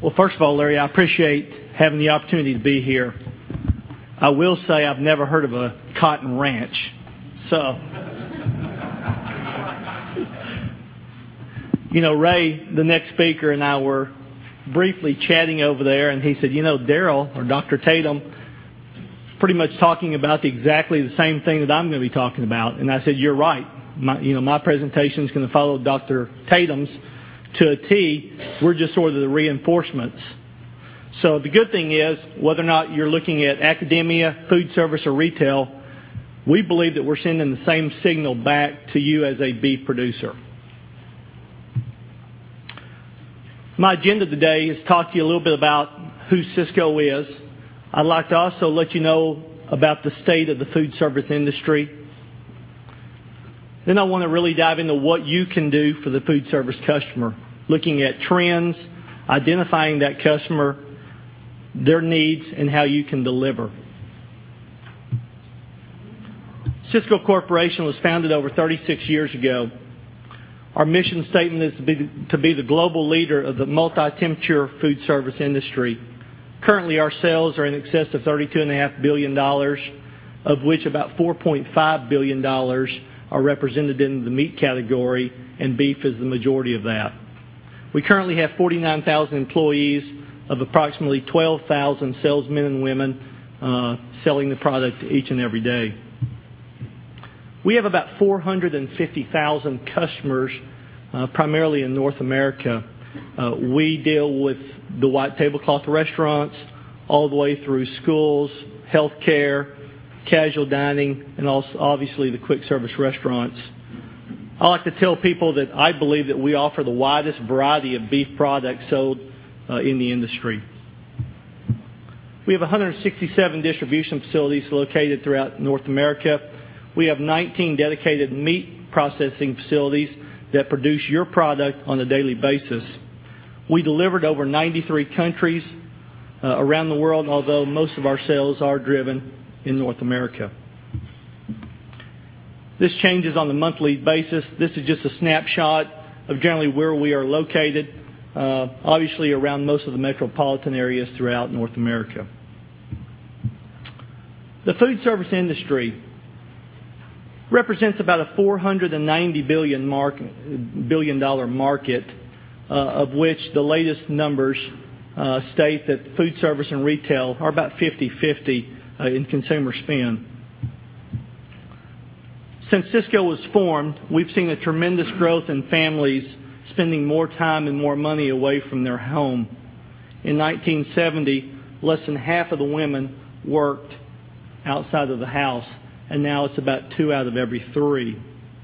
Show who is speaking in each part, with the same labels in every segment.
Speaker 1: Well, first of all, Larry, I appreciate having the opportunity to be here. I will say I've never heard of a cotton ranch. So, Ray, the next speaker, and I were briefly chatting over there, and he said, Daryl, or Dr. Tatum, pretty much talking about exactly the same thing that I'm going to be talking about. And I said, you're right. My presentation is going to follow Dr. Tatum's to a T. We're just sort of the reinforcements. So the good thing is, whether or not you're looking at academia, food service, or retail, we believe that we're sending the same signal back to you as a beef producer. My agenda today is to talk to you a little bit about who Sysco is. I'd like to also let you know about the state of the food service industry. Then I want to really dive into what you can do for the food service customer, looking at trends, identifying that customer, their needs, and how you can deliver. Sysco Corporation was founded over 36 years ago. Our mission statement is to be the global leader of the multi-temperature food service industry. Currently, our sales are in excess of $32.5 billion, of which about $4.5 billion are represented in the meat category, and beef is the majority of that. We currently have 49,000 employees of approximately 12,000 salesmen and women selling the product each and every day. We have about 450,000 customers, primarily in North America. We deal with the white tablecloth restaurants all the way through schools, healthcare, casual dining, and also obviously the quick service restaurants. I like to tell people that I believe that we offer the widest variety of beef products sold in the industry. We have 167 distribution facilities located throughout North America. We have 19 dedicated meat processing facilities that produce your product on a daily basis. We deliver to over 93 countries around the world, although most of our sales are driven in North America. This changes on a monthly basis. This is just a snapshot of generally where we are located, obviously around most of the metropolitan areas throughout North America. The food service industry represents about a $490 billion market, of which the latest numbers state that food service and retail are about 50-50 in consumer spend. Since Sysco was formed, we've seen a tremendous growth in families spending more time and more money away from their home. In 1970, less than half of the women worked outside of the house, and now it's about 2 out of every 3.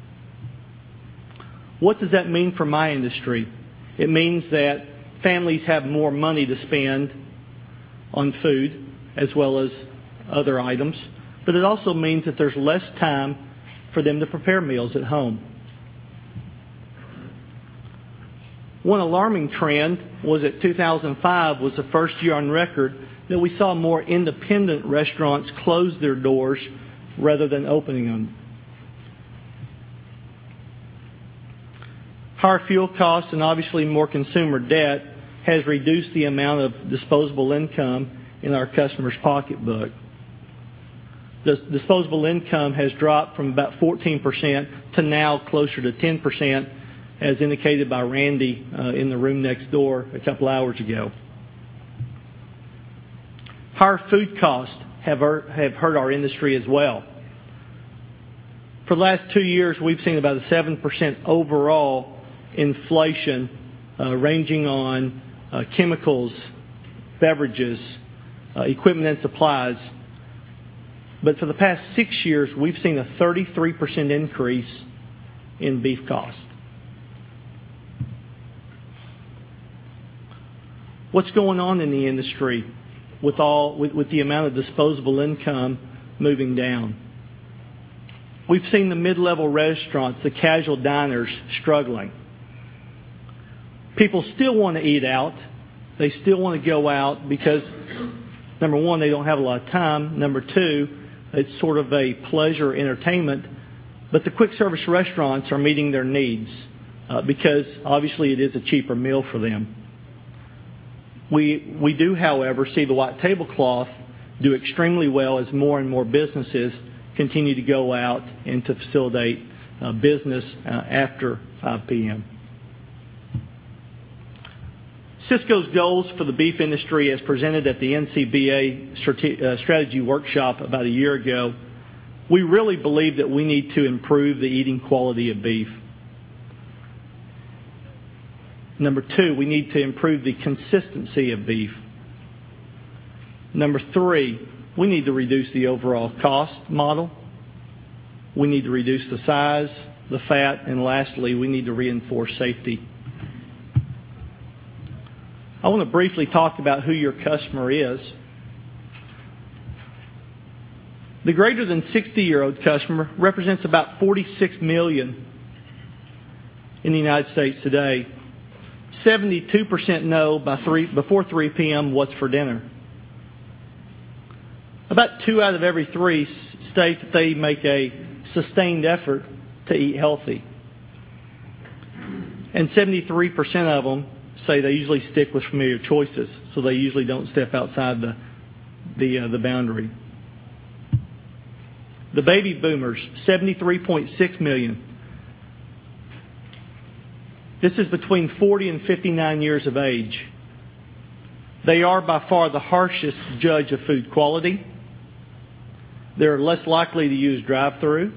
Speaker 1: What does that mean for my industry? It means that families have more money to spend on food as well as other items, but it also means that there's less time for them to prepare meals at home. One alarming trend was that 2005 was the first year on record that we saw more independent restaurants close their doors rather than opening them. Higher fuel costs and obviously more consumer debt has reduced the amount of disposable income in our customers' pocketbook. The disposable income has dropped from about 14% to now closer to 10%, as indicated by Randy in the room next door a couple hours ago. Higher food costs have hurt our industry as well. For the last 2 years, we've seen about a 7% overall inflation ranging on chemicals, beverages, equipment and supplies. But for the past 6 years, we've seen a 33% increase in beef cost. What's going on in the industry with the amount of disposable income moving down? We've seen the mid-level restaurants, the casual diners, struggling. People still want to eat out. They still want to go out because, number one, they don't have a lot of time. Number two, it's sort of a pleasure entertainment. But the quick service restaurants are meeting their needs because obviously it is a cheaper meal for them. We do, however, see the white tablecloth do extremely well as more and more businesses continue to go out and to facilitate business after 5 p.m. Sysco's goals for the beef industry, as presented at the NCBA strategy workshop about a year ago, we really believe that we need to improve the eating quality of beef. Number 2, we need to improve the consistency of beef. Number 3, we need to reduce the overall cost model. We need to reduce the size, the fat, and lastly, we need to reinforce safety. I want to briefly talk about who your customer is. The greater than 60-year-old customer represents about 46 million in the United States today. 72% know before 3 p.m. what's for dinner. About 2 out of every 3 state that they make a sustained effort to eat healthy. And 73% of them say they usually stick with familiar choices, so they usually don't step outside the boundary. The baby boomers, 73.6 million. This is between 40 and 59 years of age. They are by far the harshest judge of food quality. They're less likely to use drive-through.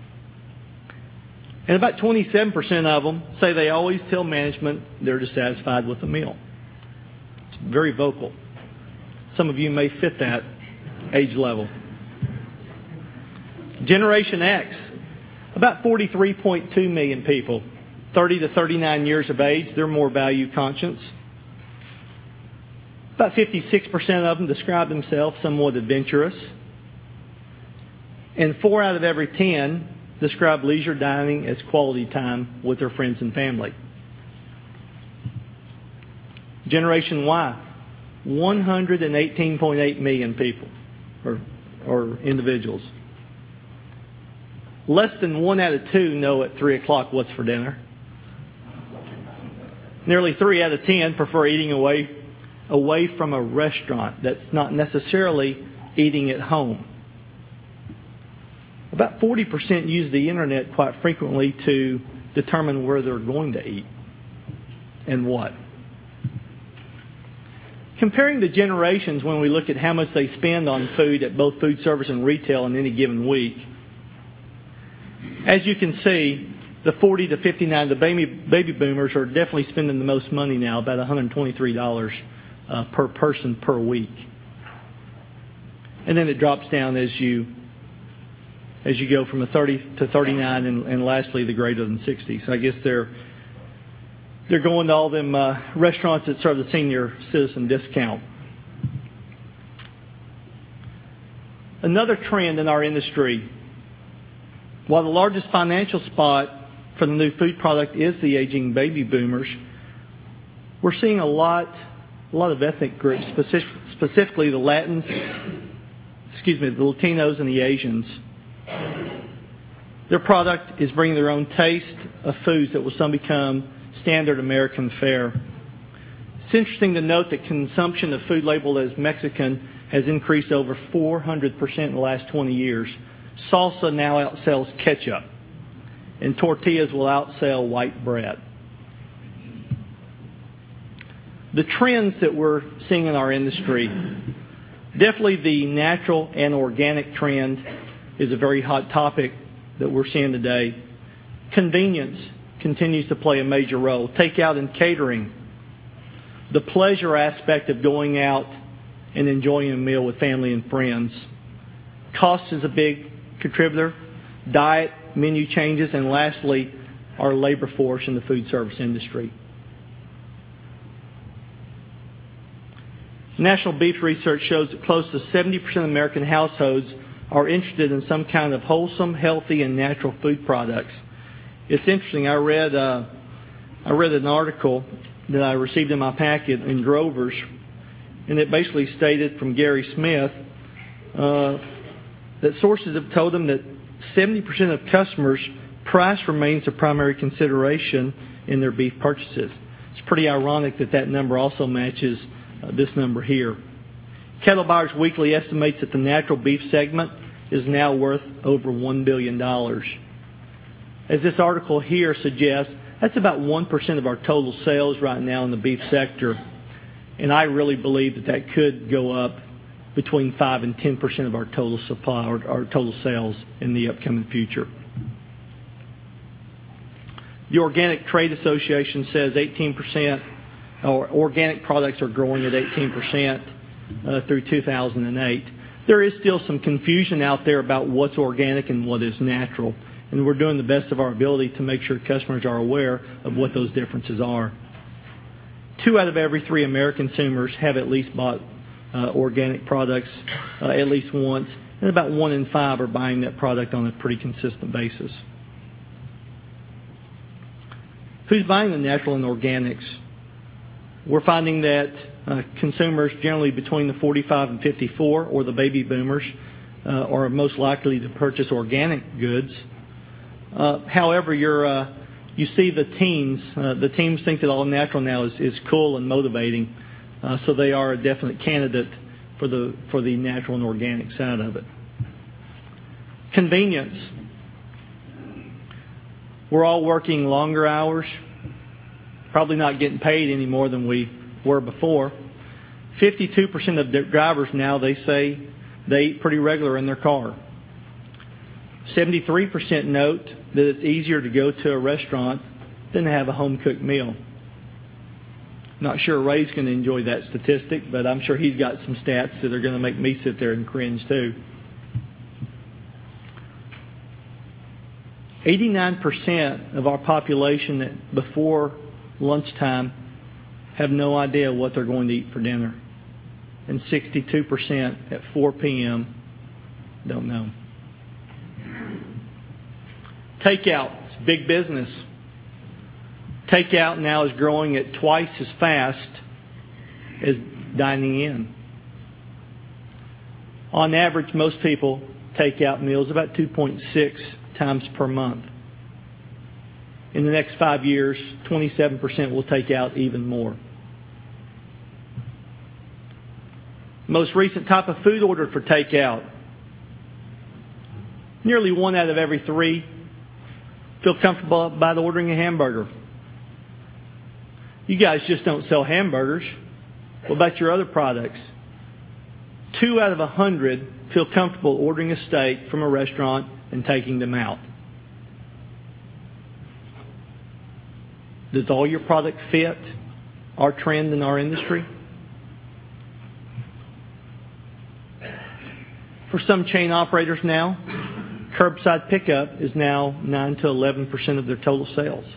Speaker 1: And about 27% of them say they always tell management they're dissatisfied with the meal. It's very vocal. Some of you may fit that age level. Generation X, about 43.2 million people, 30 to 39 years of age. They're more value conscious. About 56% of them describe themselves somewhat adventurous. And 4 out of every 10 describe leisure dining as quality time with their friends and family. Generation Y, 118.8 million people or individuals. Less than 1 out of 2 know at 3 o'clock what's for dinner. Nearly 3 out of 10 prefer eating away from a restaurant. That's not necessarily eating at home. About 40% use the internet quite frequently to determine where they're going to eat and what. Comparing the generations when we look at how much they spend on food at both food service and retail in any given week, as you can see, the 40 to 59, the baby boomers are definitely spending the most money now, about $123 per person per week. And then it drops down as you go from a 30 to 39 and lastly the greater than 60. So I guess they're going to all them restaurants that serve the senior citizen discount. Another trend in our industry, while the largest financial spot for the new food product is the aging baby boomers, we're seeing a lot of ethnic groups, specifically the Latins, the Latinos and the Asians. Their product is bringing their own taste of foods that will soon become standard American fare. It's interesting to note that consumption of food labeled as Mexican has increased over 400% in the last 20 years. Salsa now outsells ketchup, and tortillas will outsell white bread. The trends that we're seeing in our industry, definitely the natural and organic trend is a very hot topic that we're seeing today. Convenience continues to play a major role. Takeout and catering. The pleasure aspect of going out and enjoying a meal with family and friends. Cost is a big contributor. Diet, menu changes, and lastly, our labor force in the food service industry. National Beef Research shows that close to 70% of American households are interested in some kind of wholesome, healthy, and natural food products. It's interesting. I read an article that I received in my packet in Drovers, and it basically stated from Gary Smith that sources have told them that 70% of customers, price remains a primary consideration in their beef purchases. It's pretty ironic that number also matches this number here. Kettle Buyers Weekly estimates that the natural beef segment is now worth over $1 billion. As this article here suggests, that's about 1% of our total sales right now in the beef sector. And I really believe that that could go up between 5 and 10% of our total supply or our total sales in the upcoming future. The Organic Trade Association says 18%, or organic products are growing at 18% through 2008. There is still some confusion out there about what's organic and what is natural. And we're doing the best of our ability to make sure customers are aware of what those differences are. 2 out of every 3 American consumers have at least bought organic products at least once, and about 1 in 5 are buying that product on a pretty consistent basis. Who's buying the natural and organics? We're finding that consumers generally between the 45 and 54, or the baby boomers, are most likely to purchase organic goods. However, you see the teens. The teens think that all natural now is cool and motivating, so they are a definite candidate for the natural and organic side of it. Convenience. We're all working longer hours, probably not getting paid any more than we were before. 52% of the drivers now, they say they eat pretty regular in their car. 73% note that it's easier to go to a restaurant than to have a home-cooked meal. Not sure Ray's going to enjoy that statistic, but I'm sure he's got some stats that are going to make me sit there and cringe too. 89% of our population that before lunchtime have no idea what they're going to eat for dinner. And 62% at 4 p.m. don't know. Takeout, it's big business. Takeout now is growing at twice as fast as dining in. On average, most people take out meals about 2.6 times per month. In the next 5 years, 27% will take out even more. Most recent type of food ordered for takeout. Nearly 1 out of every 3 feel comfortable by ordering a hamburger. You guys just don't sell hamburgers. What about your other products? 2 out of 100 feel comfortable ordering a steak from a restaurant and taking them out. Does all your product fit our trend in our industry? For some chain operators now, curbside pickup is now 9 to 11% of their total sales.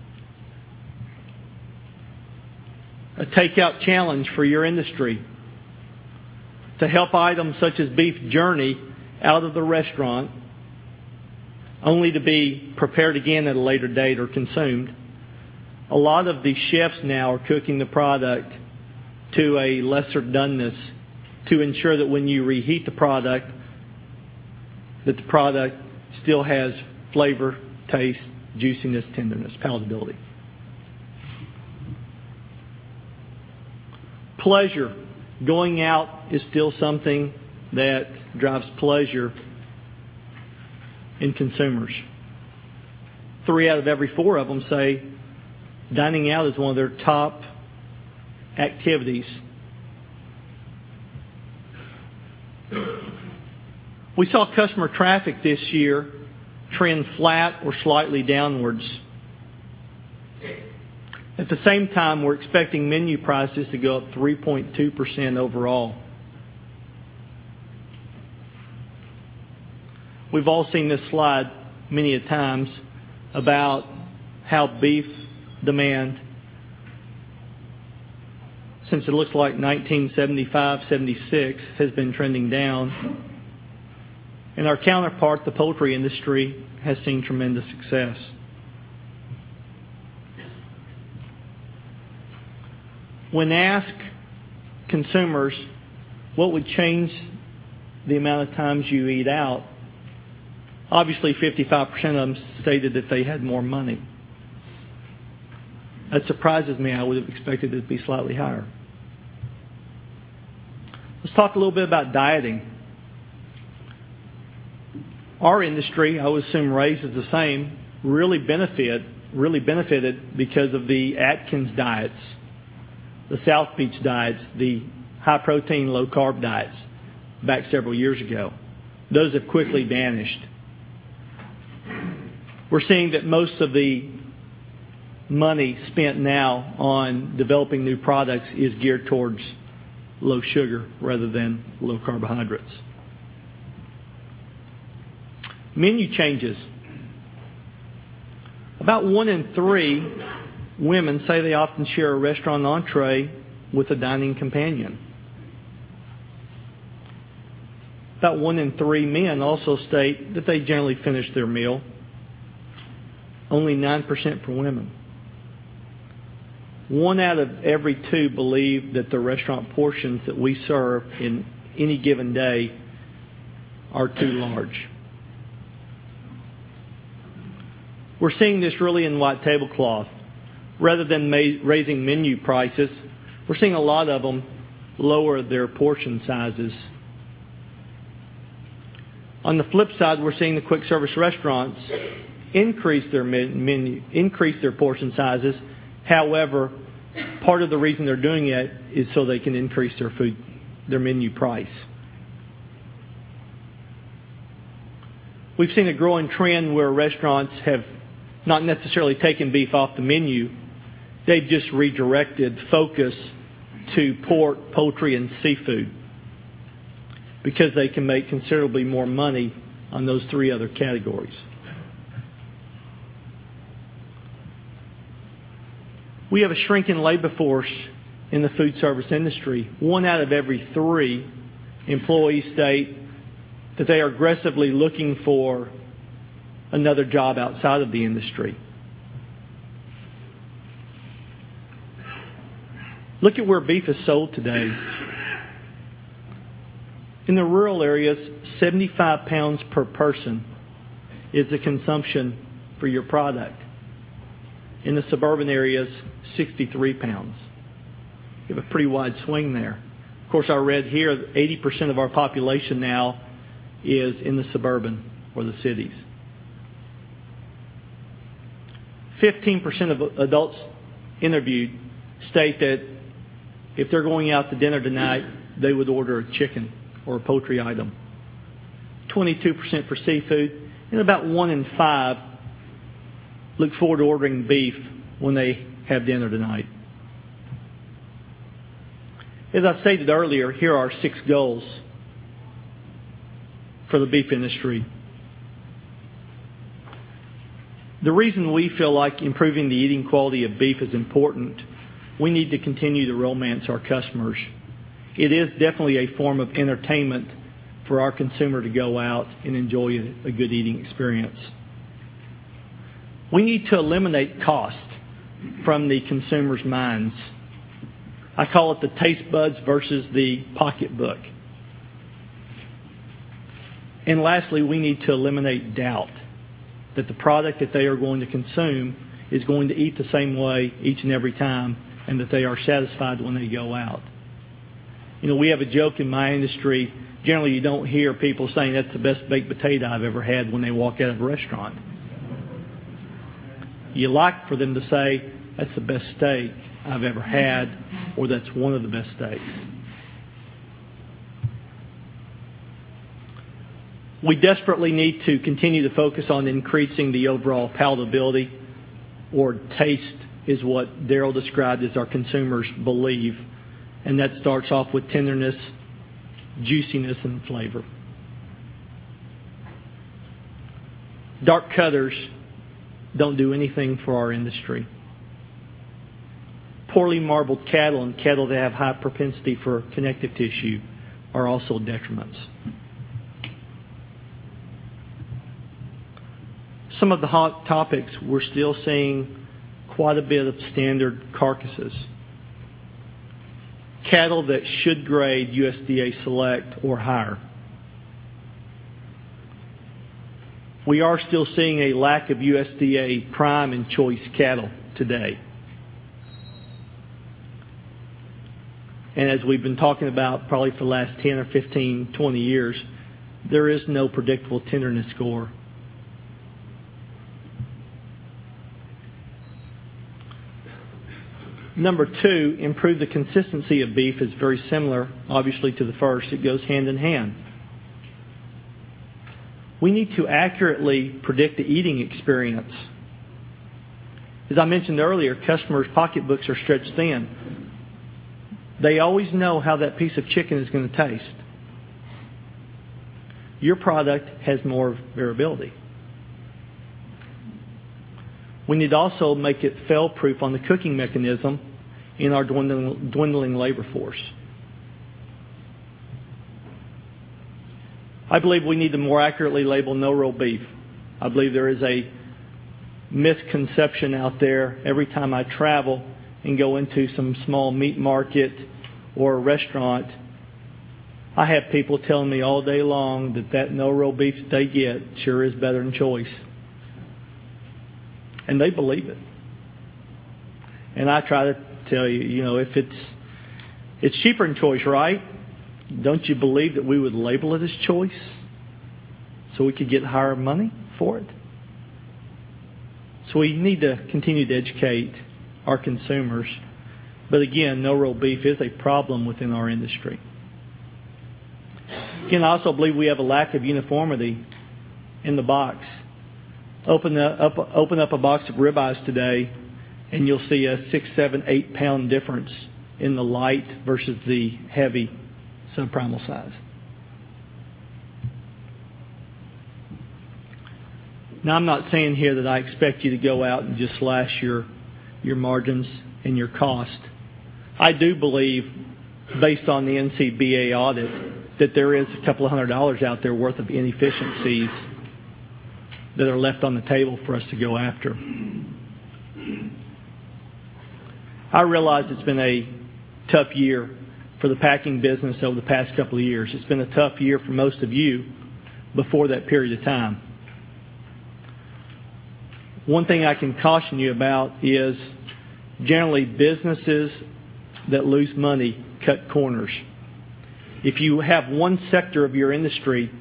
Speaker 1: A takeout challenge for your industry to help items such as beef journey out of the restaurant only to be prepared again at a later date or consumed. A lot of the chefs now are cooking the product to a lesser doneness to ensure that when you reheat the product, that the product still has flavor, taste, juiciness, tenderness, palatability. Pleasure. Going out is still something that drives pleasure in consumers. 3 out of every 4 of them say dining out is one of their top activities. We saw customer traffic this year trend flat or slightly downwards. At the same time, we're expecting menu prices to go up 3.2% overall. We've all seen this slide many a times about how beef demand, since it looks like 1975-76, has been trending down. And our counterpart, the poultry industry, has seen tremendous success. When asked consumers what would change the amount of times you eat out, obviously 55% of them stated that they had more money. That surprises me. I would have expected it to be slightly higher. Let's talk a little bit about dieting. Our industry, I would assume Ray's is the same, really benefited because of the Atkins diets, the South Beach diets, the high-protein, low-carb diets back several years ago. Those have quickly vanished. We're seeing that most of the money spent now on developing new products is geared towards low sugar rather than low carbohydrates. Menu changes. About 1 in 3 women say they often share a restaurant entree with a dining companion. About 1 in 3 men also state that they generally finish their meal. Only 9% for women. 1 out of every 2 believe that the restaurant portions that we serve in any given day are too large. We're seeing this really in white tablecloth. Rather than raising menu prices, we're seeing a lot of them lower their portion sizes. On the flip side, we're seeing the quick service restaurants increase their portion sizes. However, part of the reason they're doing it is so they can increase their menu price. We've seen a growing trend where restaurants have not necessarily taken beef off the menu. They've just redirected focus to pork, poultry, and seafood because they can make considerably more money on those 3 other categories. We have a shrinking labor force in the food service industry. 1 out of every 3 employees state that they are aggressively looking for another job outside of the industry. Look at where beef is sold today. In the rural areas, 75 pounds per person is the consumption for your product. In the suburban areas, 63 pounds. You have a pretty wide swing there. Of course, I read here that 80% of our population now is in the suburban or the cities. 15% of adults interviewed state that if they're going out to dinner tonight, they would order a chicken or a poultry item. 22% for seafood, and about 1 in 5 look forward to ordering beef when they have dinner tonight. As I stated earlier, here are 6 goals for the beef industry. The reason we feel like improving the eating quality of beef is important, we need to continue to romance our customers. It is definitely a form of entertainment for our consumer to go out and enjoy a good eating experience. We need to eliminate cost from the consumer's minds. I call it the taste buds versus the pocketbook. And lastly, we need to eliminate doubt that the product that they are going to consume is going to eat the same way each and every time, and that they are satisfied when they go out. You know, we have a joke in my industry. Generally, you don't hear people saying that's the best baked potato I've ever had when they walk out of a restaurant. You like for them to say, that's the best steak I've ever had, or that's one of the best steaks. We desperately need to continue to focus on increasing the overall palatability, or taste is what Darrell described as our consumers believe. And that starts off with tenderness, juiciness, and flavor. Dark cutters don't do anything for our industry. Poorly marbled cattle and cattle that have high propensity for connective tissue are also detriments. Some of the hot topics, we're still seeing quite a bit of standard carcasses. Cattle that should grade USDA Select or higher. We are still seeing a lack of USDA Prime and Choice cattle today. And as we've been talking about probably for the last 10 or 15, 20 years, there is no predictable tenderness score. Number 2, improve the consistency of beef is very similar, obviously, to the first. It goes hand in hand. We need to accurately predict the eating experience. As I mentioned earlier, customers' pocketbooks are stretched thin. They always know how that piece of chicken is going to taste. Your product has more variability. We need to also make it fail-proof on the cooking mechanism in our dwindling labor force. I believe we need to more accurately label no-roll beef. I believe there is a misconception out there every time I travel and go into some small meat market or a restaurant. I have people telling me all day long that no-roll beef that they get sure is better than Choice. And they believe it. And I try to tell you, if it's cheaper than Choice, right? Don't you believe that we would label it as Choice so we could get higher money for it? So we need to continue to educate our consumers. But again, no-roll beef is a problem within our industry. Again, I also believe we have a lack of uniformity in the box. Open up a box of ribeyes today, and you'll see a 6, 7, 8 pound difference in the light versus the heavy subprimal size. Now, I'm not saying here that I expect you to go out and just slash your margins and your cost. I do believe, based on the NCBA audit, that there is a couple of $100 out there worth of inefficiencies that are left on the table for us to go after. I realize it's been a tough year for the packing business over the past couple of years. It's been a tough year for most of you before that period of time. One thing I can caution you about is generally businesses that lose money cut corners. If you have one sector of your industry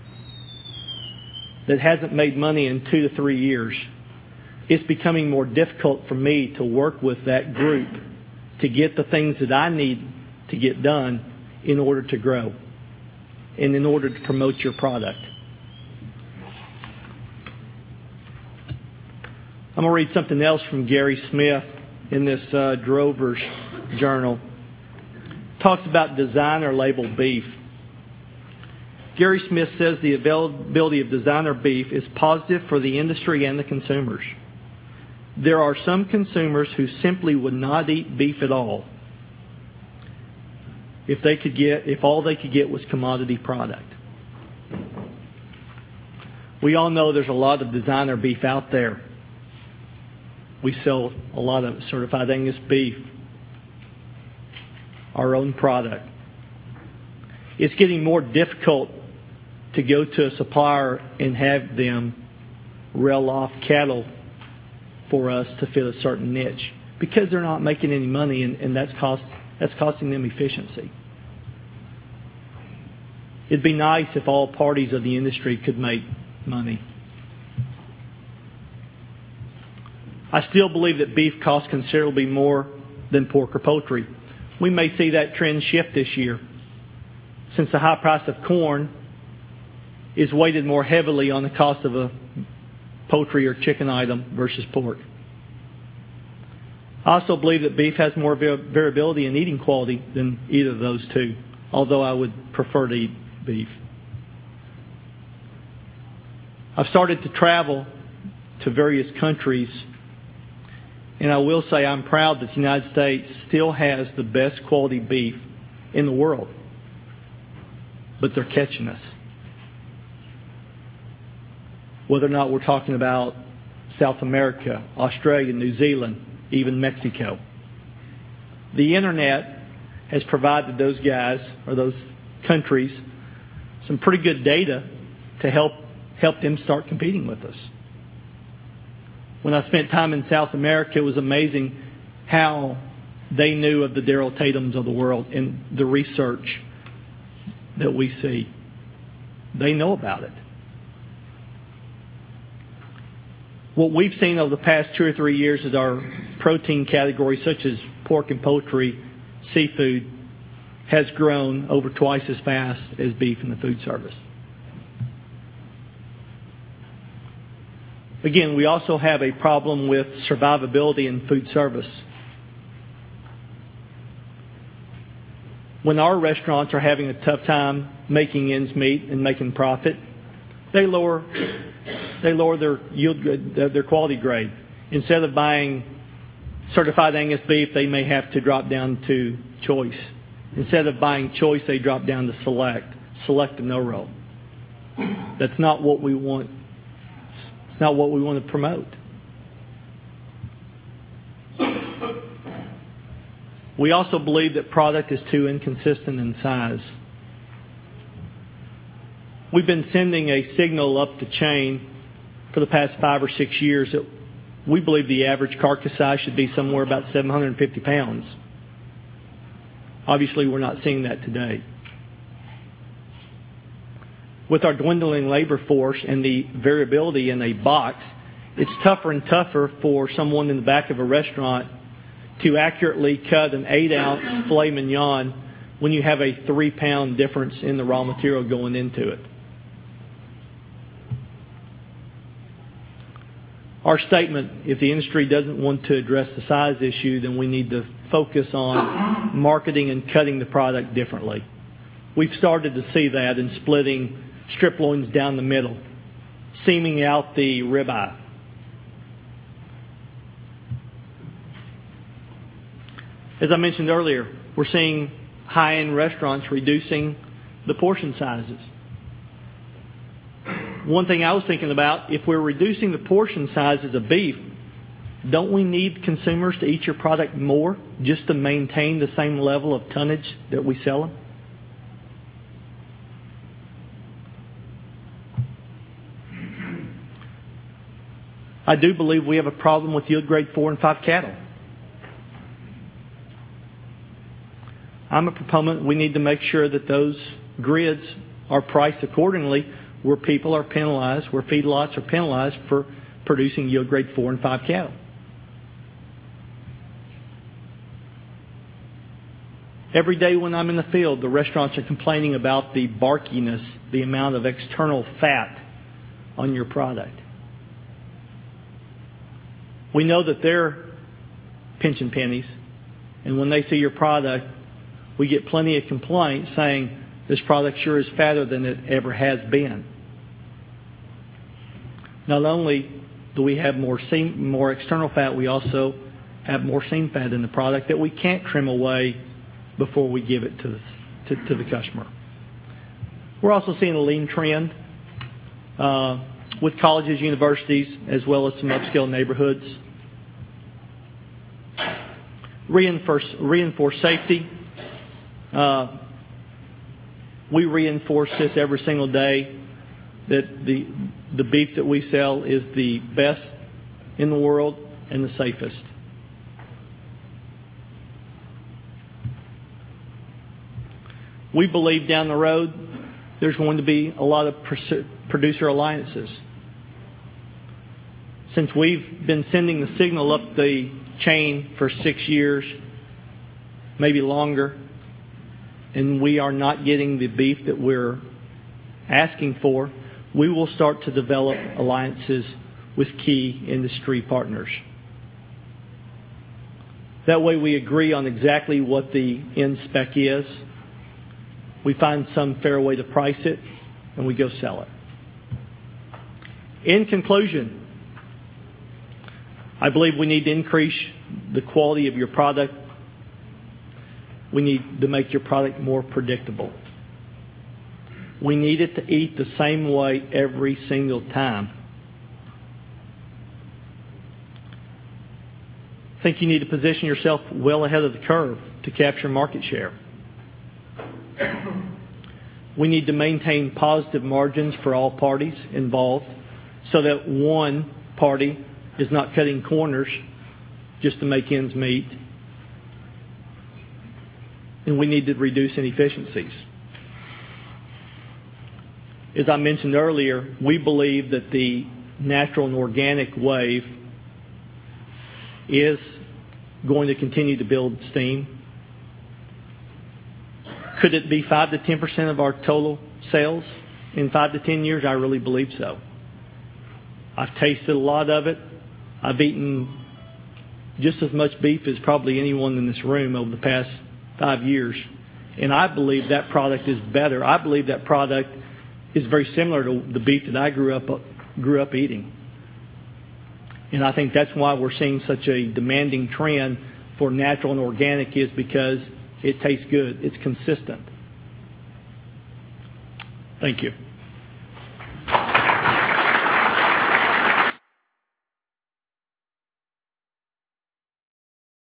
Speaker 1: that hasn't made money in 2 to 3 years, it's becoming more difficult for me to work with that group to get the things that I need to get done in order to grow and in order to promote your product. I'm going to read something else from Gary Smith in this Drover's Journal. It talks about designer label beef. Gary Smith says the availability of designer beef is positive for the industry and the consumers. There are some consumers who simply would not eat beef at all if all they could get was commodity product. We all know there's a lot of designer beef out there. We sell a lot of certified Angus beef, our own product. It's getting more difficult to go to a supplier and have them rail off cattle for us to fit a certain niche because they're not making any money, and that's costing them efficiency. It'd be nice if all parties of the industry could make money. I still believe that beef costs considerably more than pork or poultry. We may see that trend shift this year, since the high price of corn is weighted more heavily on the cost of a poultry or chicken item versus pork. I also believe that beef has more variability in eating quality than either of those two, although I would prefer to eat beef. I've started to travel to various countries, and I will say I'm proud that the United States still has the best quality beef in the world, but they're catching us. Whether or not we're talking about South America, Australia, New Zealand, even Mexico. The internet has provided those guys or those countries some pretty good data to help them start competing with us. When I spent time in South America, it was amazing how they knew of the Darrell Tatums of the world and the research that we see. They know about it. What we've seen over the past 2 or 3 years is our protein categories, such as pork and poultry, seafood, has grown over twice as fast as beef in the food service. Again, we also have a problem with survivability in food service. When our restaurants are having a tough time making ends meet and making profit, they lower their yield, their quality grade. Instead of buying certified Angus beef, they may have to drop down to choice. Instead of buying choice, they drop down to select and no roll. That's not what we want. It's not what we want to promote. We also believe that product is too inconsistent in size. We've been sending a signal up the chain for the past 5 or 6 years that we believe the average carcass size should be somewhere about 750 pounds. Obviously, we're not seeing that today. With our dwindling labor force and the variability in a box, it's tougher and tougher for someone in the back of a restaurant to accurately cut an 8-ounce filet mignon when you have a 3-pound difference in the raw material going into it. Our statement, if the industry doesn't want to address the size issue, then we need to focus on marketing and cutting the product differently. We've started to see that in splitting strip loins down the middle, seaming out the ribeye. As I mentioned earlier, we're seeing high-end restaurants reducing the portion sizes. One thing I was thinking about, if we're reducing the portion sizes of beef, don't we need consumers to eat your product more just to maintain the same level of tonnage that we sell them? I do believe we have a problem with yield grade 4 and 5 cattle. I'm a proponent. We need to make sure that those grids are priced accordingly, where people are penalized, where feedlots are penalized for producing yield grade 4 and 5 cattle. Every day when I'm in the field, the restaurants are complaining about the barkiness, the amount of external fat on your product. We know that they're pinching pennies, and when they see your product, we get plenty of complaints saying this product sure is fatter than it ever has been. Not only do we have more external fat, we also have more seam fat in the product that we can't trim away before we give it to the customer. We're also seeing a lean trend with colleges, universities, as well as some upscale neighborhoods. Reinforce safety. We reinforce this every single day, that the beef that we sell is the best in the world and the safest. We believe down the road there's going to be a lot of producer alliances. Since we've been sending the signal up the chain for 6 years, maybe longer, and we are not getting the beef that we're asking for, we will start to develop alliances with key industry partners. That way we agree on exactly what the end spec is. We find some fair way to price it, and we go sell it. In conclusion, I believe we need to increase the quality of your product. We need to make your product more predictable. We need it to eat the same way every single time. I think you need to position yourself well ahead of the curve to capture market share. We need to maintain positive margins for all parties involved so that one party is not cutting corners just to make ends meet. and we need to reduce inefficiencies. As I mentioned earlier, we believe that the natural and organic wave is going to continue to build steam. Could it be 5 to 10% of our total sales in 5 to 10 years? I really believe so. I've tasted a lot of it. I've eaten just as much beef as probably anyone in this room over the past 5 years. And I believe that product is better. I believe that product is very similar to the beef that I grew up eating. And I think that's why we're seeing such a demanding trend for natural and organic, is because it tastes good. It's consistent. Thank you.